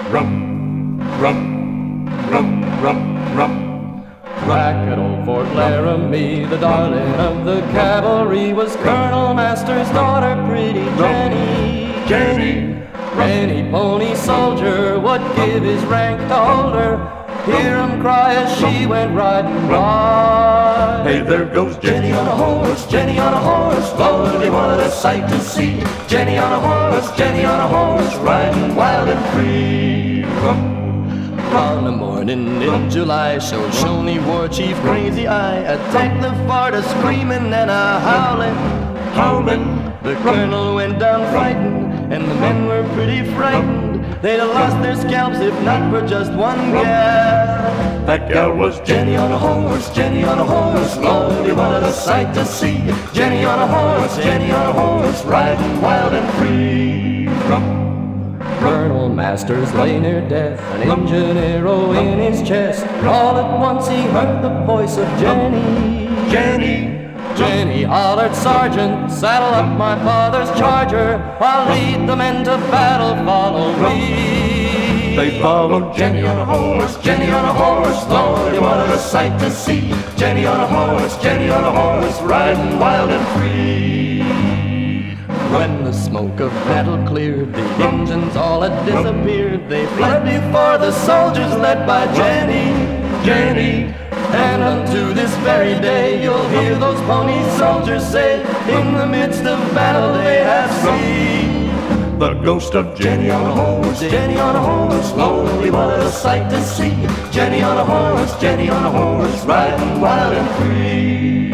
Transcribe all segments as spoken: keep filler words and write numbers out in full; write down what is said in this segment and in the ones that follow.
rum, rum, rum, rum, rum. Back at old Fort Laramie, the darling of the cavalry was Colonel Masters' daughter, pretty Jenny. Jenny, Any pony soldier would give his rank to hold her, hear him cry as she went riding by. hey, there goes Jenny on a horse, Jenny on a horse, Lordy, what a sight to see. Jenny on a horse, Jenny on a horse, riding wild and free. Rum. On a morning in July, Shoshone War Chief Crazy Eye attacked the fort, a screaming and a howling, howling. The colonel went down frightened, and the men were pretty frightened. They'd have lost their scalps if not for just one gal. That gal was Jenny on a horse, Jenny on a horse, Lordy, what a sight to see. Jenny on a horse, Jenny on a horse, riding wild and free. Rum. Colonel Masters lay near death, an engine arrow in his chest. All at once he heard the voice of Jenny. Jenny, Jenny hollered, "Sergeant, saddle up my father's charger. I'll lead the men to battle, follow me." they followed Jenny on a horse, Jenny on a horse, Lordy, what a sight to see. Jenny on a horse, Jenny on a horse, riding wild and free. When the smoke of battle cleared, the engines all had disappeared. They fled before the soldiers led by Jenny. Jenny, And unto this very day you'll hear those pony soldiers say, in the midst of battle they have seen the ghost of Jenny on a horse, Jenny on a horse, Lordy, what a sight to see. Jenny on a horse, Jenny on a horse, riding wild and free.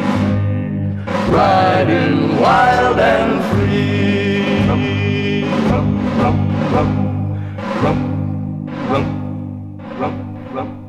riding wild and free. Rum, rum, rum, rum, rum, rum, rum.